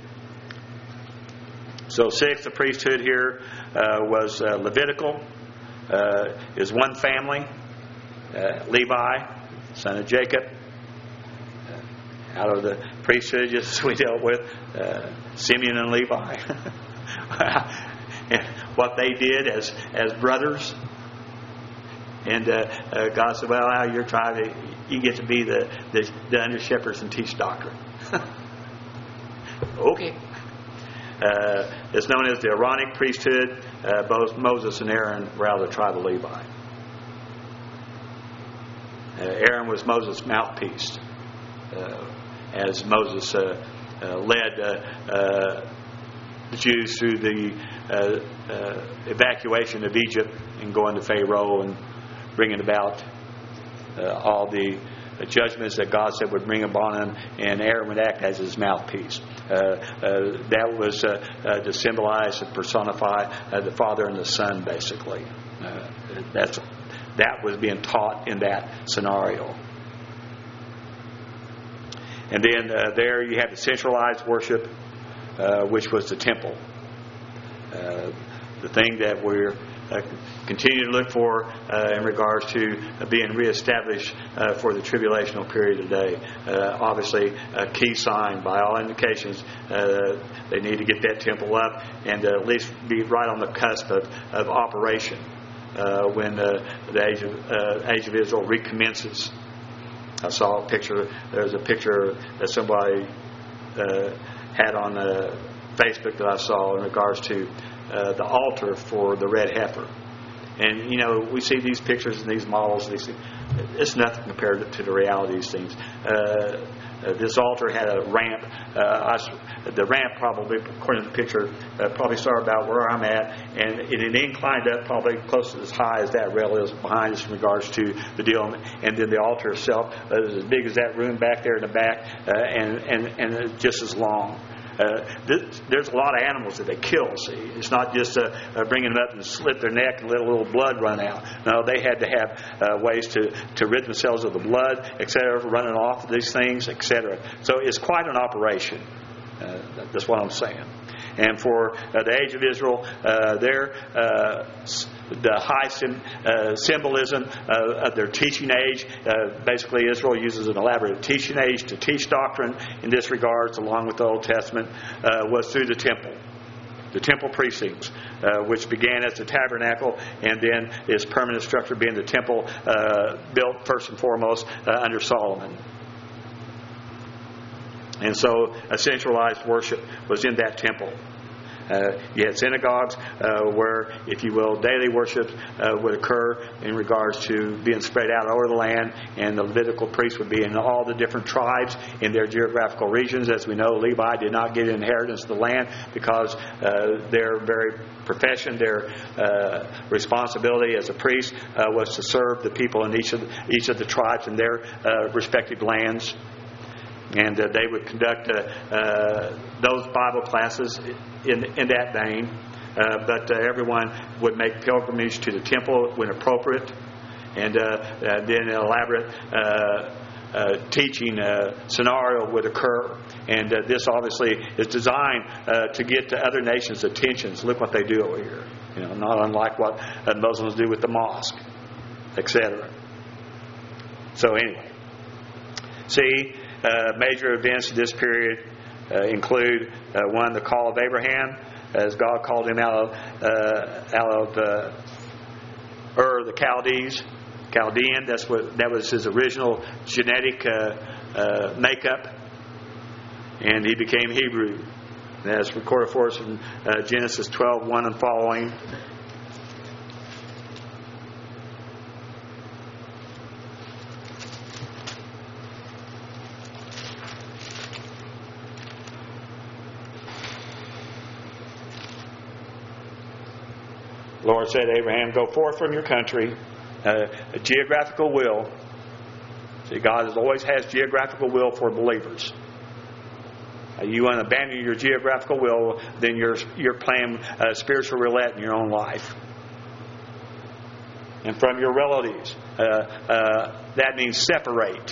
Speaker 1: So six, the priesthood here uh, was uh, Levitical. Uh, is one family, uh, Levi, son of Jacob. Out of the priesthood, just as we dealt with, uh, Simeon and Levi. And what they did as as brothers. And uh, uh, God said, well, now you're trying to, you get to be the, the, the under shepherds and teach doctrine. Okay. Uh, it's known as the Aaronic priesthood. Uh, both Moses and Aaron were out of the tribe of Levi. Uh, Aaron was Moses' mouthpiece. Uh, as Moses uh, uh, led uh, uh, the Jews through the uh, uh, evacuation of Egypt and going to Pharaoh and bringing about uh, all the judgments that God said would bring upon him, and Aaron would act as his mouthpiece. Uh, uh, that was uh, uh, to symbolize and personify uh, the Father and the Son, basically. Uh, that's that was being taught in that scenario. And then uh, there you have the centralized worship, uh, which was the temple. Uh, the thing that we're uh, continue to look for uh, in regards to uh, being reestablished uh, for the tribulational period today. Uh, obviously, a key sign by all indications. Uh, they need to get that temple up and uh, at least be right on the cusp of, of operation uh, when uh, the age of, uh, age of Israel recommences. I saw a picture. There's a picture that somebody uh, had on uh, Facebook that I saw in regards to uh, the altar for the red heifer. And, you know, we see these pictures and these models. These things. It's nothing compared to the reality of these things. Uh, uh, this altar had a ramp. Uh, I, the ramp probably, according to the picture, uh, probably started about where I'm at. And it, it inclined up probably close to as high as that rail is behind us in regards to the deal. And then the altar itself uh, is as big as that room back there in the back uh, and, and, and just as long. Uh, this, there's a lot of animals that they kill, see. It's not just uh, uh, bringing them up and slit their neck and let a little blood run out. No, they had to have uh, ways to, to rid themselves of the blood, et cetera, running off of these things, et cetera. So it's quite an operation. Uh, that's what I'm saying. And for uh, the age of Israel, uh, their uh, the high sim, uh, symbolism uh, of their teaching age, uh, basically Israel uses an elaborate teaching age to teach doctrine in this regards, along with the Old Testament, uh, was through the temple. The temple precincts, uh, which began as the tabernacle and then its permanent structure being the temple uh, built first and foremost uh, under Solomon. And so a centralized worship was in that temple. Uh, you had synagogues uh, where, if you will, daily worship uh, would occur in regards to being spread out over the land, and the Levitical priests would be in all the different tribes in their geographical regions. As we know, Levi did not get an inheritance of the land because uh, their very profession, their uh, responsibility as a priest uh, was to serve the people in each of the, each of the tribes in their uh, respective lands. And uh, they would conduct uh, uh, those Bible classes in in that vein. Uh, but uh, everyone would make pilgrimage to the temple when appropriate. And uh, uh, then an elaborate uh, uh, teaching uh, scenario would occur. And uh, this obviously is designed uh, to get to other nations' attentions. Look what they do over here. You know, not unlike what uh, Muslims do with the mosque, et cetera. So anyway, see. Uh, major events of this period uh, include uh, one, the call of Abraham, as God called him out of uh, out of uh, Ur the Chaldees, Chaldean. That's what that was his original genetic uh, uh, makeup, and he became Hebrew. That's recorded for us in uh, Genesis twelve one and following. Lord said to Abraham, go forth from your country, uh, a geographical will. See, God has always has geographical will for believers. Uh, you want to abandon your geographical will, then you're, you're playing uh, spiritual roulette in your own life. And from your relatives, uh, uh, that means separate.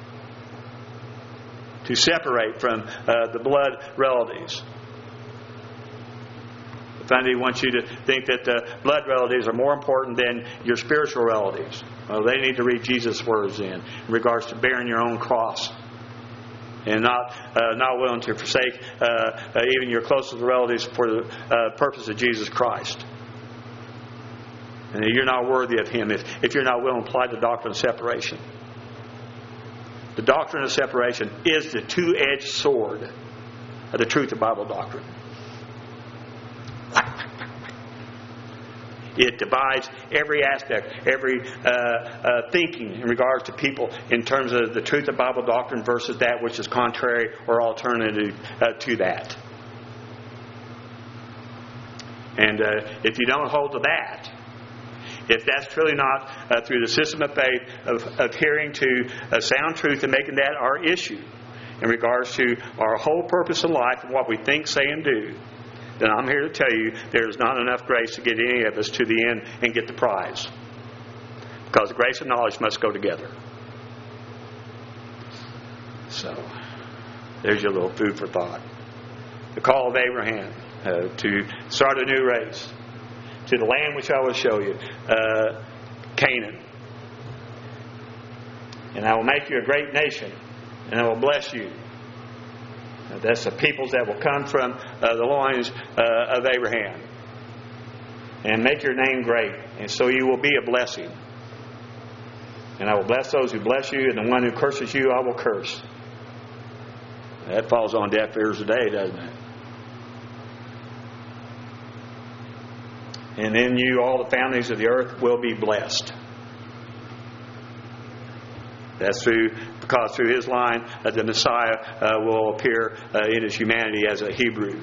Speaker 1: To separate from uh, the blood relatives. If anybody wants you to think that the blood relatives are more important than your spiritual relatives, well, they need to read Jesus' words in, in regards to bearing your own cross. And not uh, not willing to forsake uh, uh, even your closest relatives for the uh, purpose of Jesus Christ. And you're not worthy of Him if, if you're not willing to apply the doctrine of separation. The doctrine of separation is the two-edged sword of the truth of Bible doctrine. It divides every aspect, every uh, uh, thinking in regards to people in terms of the truth of Bible doctrine versus that which is contrary or alternative uh, to that. And uh, if you don't hold to that, if that's truly not uh, through the system of faith of, of adhering to a sound truth and making that our issue in regards to our whole purpose in life and what we think, say, and do, then I'm here to tell you there's not enough grace to get any of us to the end and get the prize. Because grace and knowledge must go together. So, there's your little food for thought. The call of Abraham uh, to start a new race. To the land which I will show you, uh, Canaan. And I will make you a great nation, and I will bless you. Uh, that's the peoples that will come from uh, the loins uh, of Abraham. And make your name great, and so you will be a blessing. And I will bless those who bless you, and the one who curses you I will curse. That falls on deaf ears today, doesn't it? And in you all the families of the earth will be blessed. That's through, because through his line, uh, the Messiah uh, will appear uh, in his humanity as a Hebrew.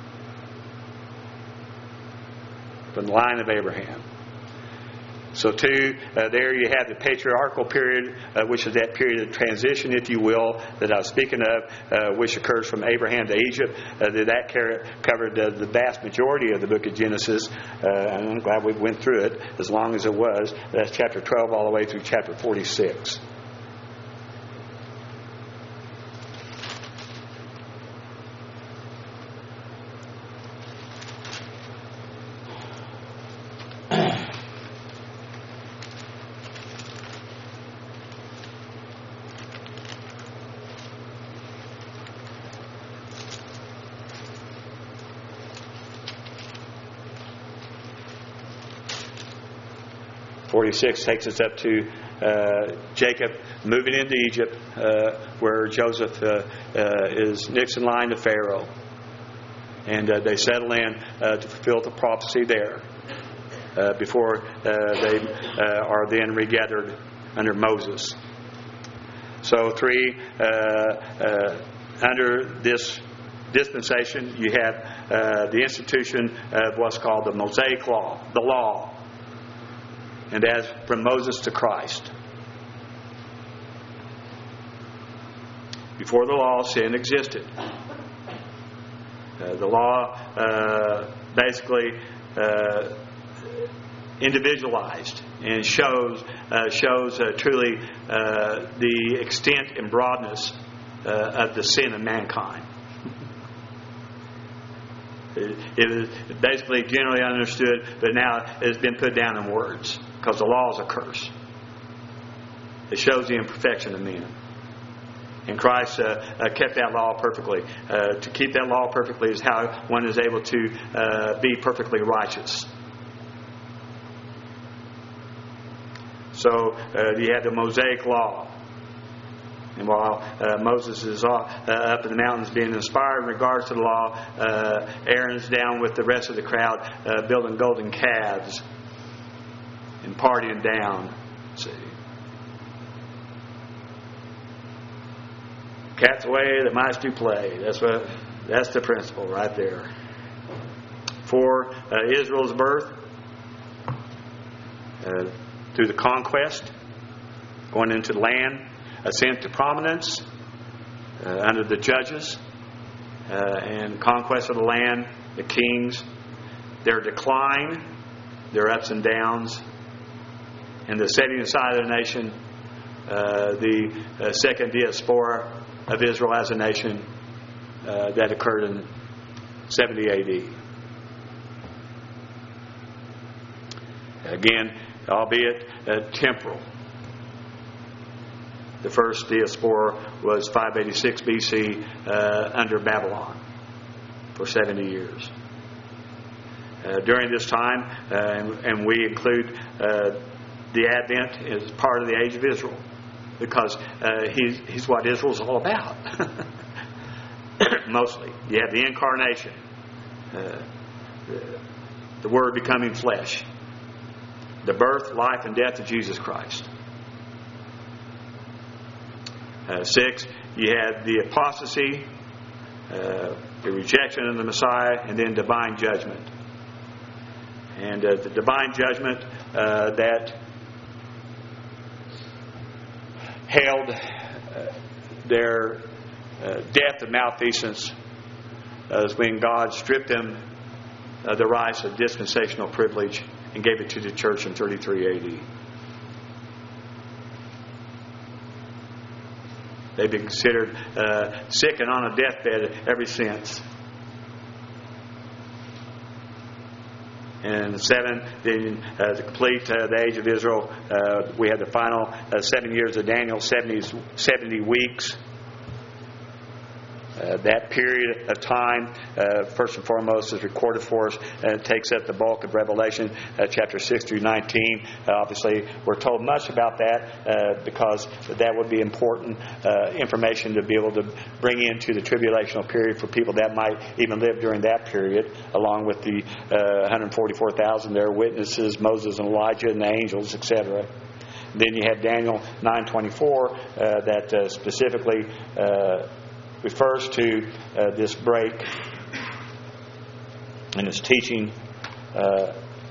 Speaker 1: From the line of Abraham. So too, uh, there you have the patriarchal period, uh, which is that period of transition, if you will, that I was speaking of, uh, which occurs from Abraham to Egypt. Uh, that covered uh, the vast majority of the book of Genesis. Uh, and I'm glad we went through it as long as it was. That's chapter twelve all the way through chapter forty-six. forty-six takes us up to uh, Jacob moving into Egypt, uh, where Joseph uh, uh, is next in line to Pharaoh. And uh, they settle in uh, to fulfill the prophecy there uh, before uh, they uh, are then regathered under Moses. So three, uh, uh, under this dispensation, you have uh, the institution of what's called the Mosaic Law, the law. And as from Moses to Christ. Before the law, sin existed. Uh, the law uh, basically uh, individualized and shows uh, shows uh, truly uh, the extent and broadness uh, of the sin of mankind. It, it is basically generally understood, but now it has been put down in words. Because the law is a curse. It shows the imperfection of men. And Christ uh, uh, kept that law perfectly. Uh, to keep that law perfectly is how one is able to uh, be perfectly righteous. So uh, you have the Mosaic Law. And while uh, Moses is uh, up in the mountains being inspired in regards to the law, uh, Aaron's down with the rest of the crowd uh, building golden calves. And partying down. See. Cats away, the mice do play. That's what. That's the principle right there. For uh, Israel's birth, uh, through the conquest, going into the land, ascent to prominence uh, under the judges, uh, and conquest of the land, the kings, their decline, their ups and downs, and the setting aside of the nation, uh, the uh, second diaspora of Israel as a nation uh, that occurred in seventy A D. Again, albeit uh, temporal. The first diaspora was five eighty-six B C uh, under Babylon for seventy years. Uh, during this time, uh, and, and we include uh, the Advent as part of the age of Israel, because uh, he's, he's what Israel's all about. Mostly. You have the incarnation, uh, the, the Word becoming flesh, the birth, life, and death of Jesus Christ. Uh, six, you had the apostasy, uh, the rejection of the Messiah, and then divine judgment. And uh, the divine judgment uh, that held uh, their uh, death of malfeasance as when God stripped them of the rights of dispensational privilege and gave it to the church in thirty-three A D. They've been considered uh, sick and on a deathbed ever since. And seven, then uh, to complete uh, the age of Israel, uh, we had the final uh, seven years of Daniel, seventy, seventy weeks. Uh, that period of time, uh, first and foremost, is recorded for us, and it takes up the bulk of Revelation, uh, chapter six through nineteen. Uh, obviously, we're told much about that uh, because that would be important uh, information to be able to bring into the tribulational period for people that might even live during that period, along with the uh, one hundred forty-four thousand there, witnesses, Moses and Elijah and the angels, et cetera. Then you have Daniel nine twenty-four uh, that uh, specifically Uh, refers to uh, this break in its teaching uh,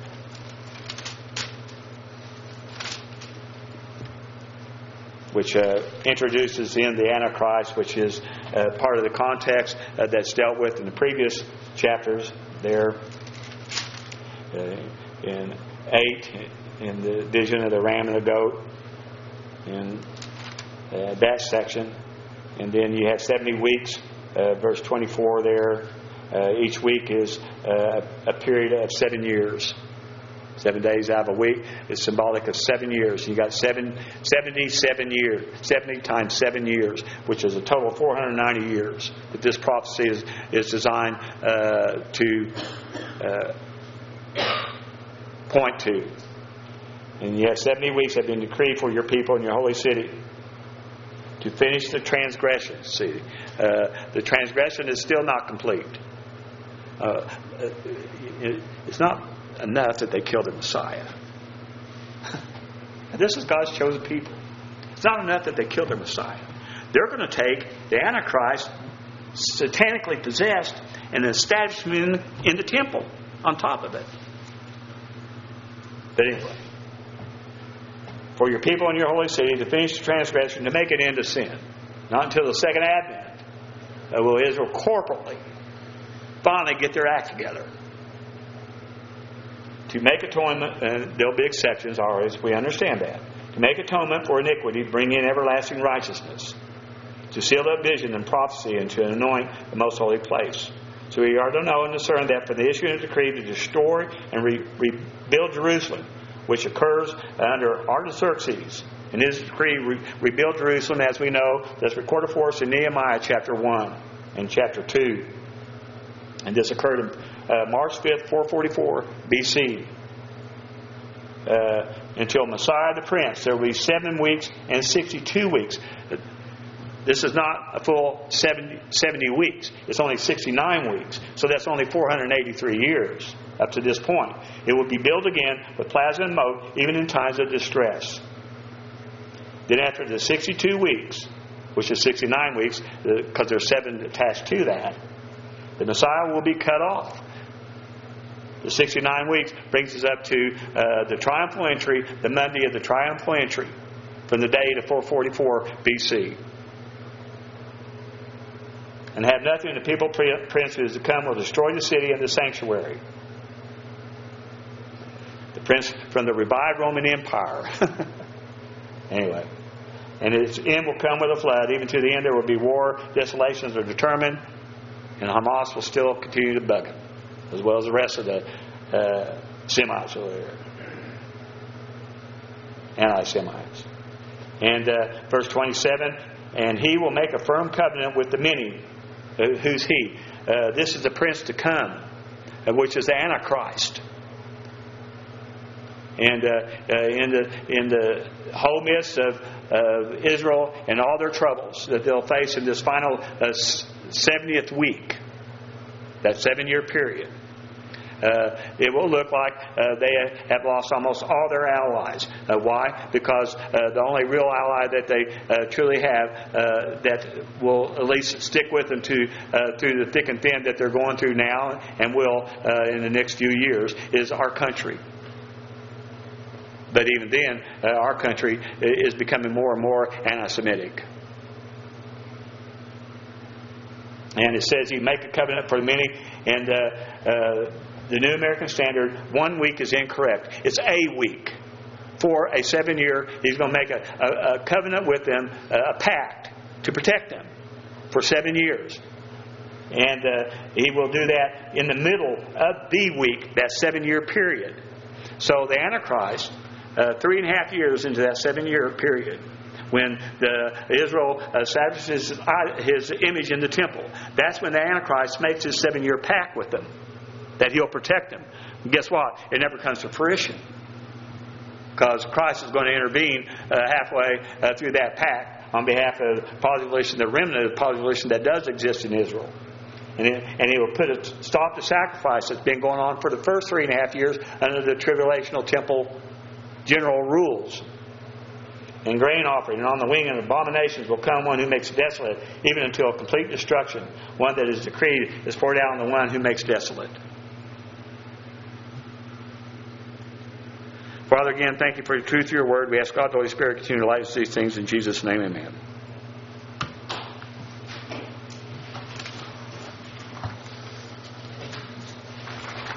Speaker 1: which uh, introduces in the Antichrist, which is uh, part of the context uh, that's dealt with in the previous chapters there uh, in eight, in the vision of the ram and the goat, in uh, that section. And then you have seventy weeks, uh, verse twenty-four there. Uh, each week is uh, a period of seven years. Seven days out of a week is symbolic of seven years. You got seven, seventy-seven years, seventy times seven years, which is a total of four hundred ninety years. That this prophecy is, is designed uh, to uh, point to. And you have seventy weeks have been decreed for your people and your holy city, to finish the transgression. See, uh, the transgression is still not complete. Uh, it, it's not enough that they killed the Messiah. This is God's chosen people. It's not enough that they killed their Messiah. They're going to take the Antichrist, satanically possessed, and establish him in the temple on top of it. But anyway, for your people in your holy city to finish the transgression, to make an end of sin. Not until the second advent uh, will Israel corporately finally get their act together. To make atonement, and there'll be exceptions always, we understand that. To make atonement for iniquity, bring in everlasting righteousness. To seal up vision and prophecy, and to anoint the most holy place. So we are to know and discern that for the issuing of the decree to destroy and re- rebuild Jerusalem, which occurs under Artaxerxes. And his decree re- rebuild Jerusalem, as we know, that's recorded for us in Nehemiah chapter one and chapter two. And this occurred on uh, March fifth, four forty-four B C. Uh, until Messiah the Prince, there will be seven weeks and sixty-two weeks. This is not a full seventy, seventy weeks. It's only sixty-nine weeks. So that's only four hundred eighty-three years up to this point. It will be built again with plaza and moat, even in times of distress. Then after the sixty-two weeks, which is sixty-nine weeks, because there's seven attached to that, the Messiah will be cut off. The sixty-nine weeks brings us up to uh, the triumphal entry, the Monday of the triumphal entry, from the date of four forty-four B C. And have nothing, the people prince who is to come will destroy the city and the sanctuary. The prince from the revived Roman Empire. Anyway. And its end will come with a flood. Even to the end there will be war. Desolations are determined. And Hamas will still continue to bug him, as well as the rest of the uh, Semites over there. Anti-Semites. And uh, verse twenty-seven, and he will make a firm covenant with the many. Uh, who's he? Uh, this is the prince to come, uh, which is the Antichrist. And uh, uh, in the in the whole midst of uh, Israel and all their troubles that they'll face in this final uh, seventieth week, that seven-year period, uh, it will look like uh, they have lost almost all their allies. Uh, why? Because uh, the only real ally that they uh, truly have uh, that will at least stick with them to uh, through the thick and thin that they're going through now and will uh, in the next few years is our country. But even then, uh, our country is becoming more and more anti-Semitic. And it says He make a covenant for the many. And uh, uh, the New American Standard, one week is incorrect. It's a week. For a seven year, He's going to make a, a, a covenant with them, a pact to protect them for seven years. And uh, He will do that in the middle of the week, that seven year period. So the Antichrist, uh, three and a half years into that seven year period, when the Israel establishes his, his image in the temple, that's when the Antichrist makes his seven year pact with them, that he'll protect them. And guess what? It never comes to fruition, because Christ is going to intervene uh, halfway uh, through that pact on behalf of the population, the remnant of the population that does exist in Israel. And, it, and He will put a stop to sacrifice that's been going on for the first three and a half years under the tribulational temple general rules. And grain offering, and on the wing of abominations will come one who makes desolate, even until complete destruction. One that is decreed is poured out on the one who makes desolate. Father, again, thank You for the truth of Your word. We ask God, the Holy Spirit, continue to light us these things in Jesus' name, amen.